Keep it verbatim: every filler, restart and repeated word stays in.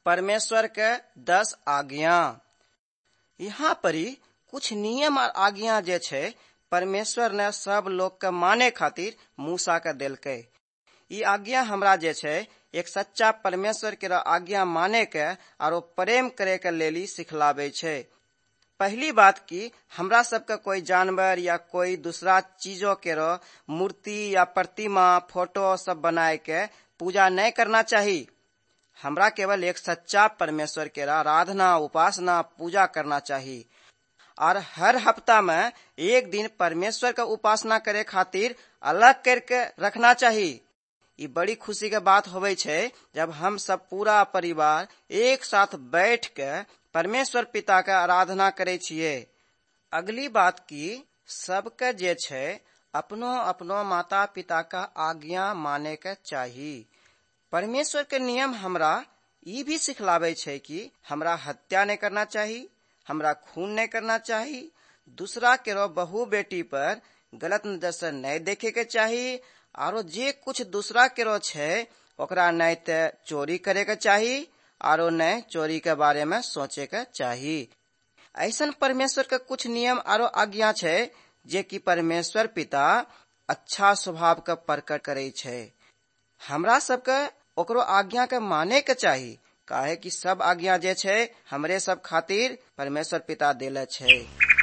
परमेश्वर के दस आज्ञा। यहाँ पर कुछ नियम और आज्ञा जे छे परमेश्वर ने सब लोग के माने खातिर मूसा के देलकै। ई आज्ञा हमरा जे छे एक सच्चा परमेश्वर के आज्ञा माने के और प्रेम करे के लेली सिखलावे छे। पहली बात की हमरा सबके कोई जानवर या कोई दूसरा चीजों के मूर्ति या प्रतिमा फोटो सब बनाए के पूजा नहीं करना चाहिए। हमरा केवल एक सच्चा परमेश्वर के आराधना उपासना पूजा करना चाहिए और हर हफ्ता में एक दिन परमेश्वर का उपासना करे खातिर अलग करके रखना चाहिए। ये बड़ी खुशी के बात होवे छे जब हम सब पूरा परिवार एक साथ बैठ के परमेश्वर पिता के आराधना करे छिए। अगली बात की सबके जे छे अपनो अपनो माता पिता का आज्ञा माने के चाहिए। परमेश्वर के नियम हमरा ई भी सिखलावे छे कि हमरा हत्या नहीं करना चाहिए, हमरा खून नहीं करना चाहिए, दूसरा केरो बहू बेटी पर गलत नजर से नहीं देखे के चाहिए और जे कुछ दूसरा केरो छे ओकरा नहीं ते चोरी करे के चाहिए और नहीं चोरी के बारे में सोचे के चाहिए। ऐसन परमेश्वर के कुछ नियम और आज्ञा छे जे कि परमेश्वर पिता अच्छा स्वभाव के प्रकट करे छे। हमरा सबके ओकरो आज्ञा के माने के चाहिए, काहे कि सब आज्ञा जे छे हमरे सब खातिर परमेश्वर पिता देले छे।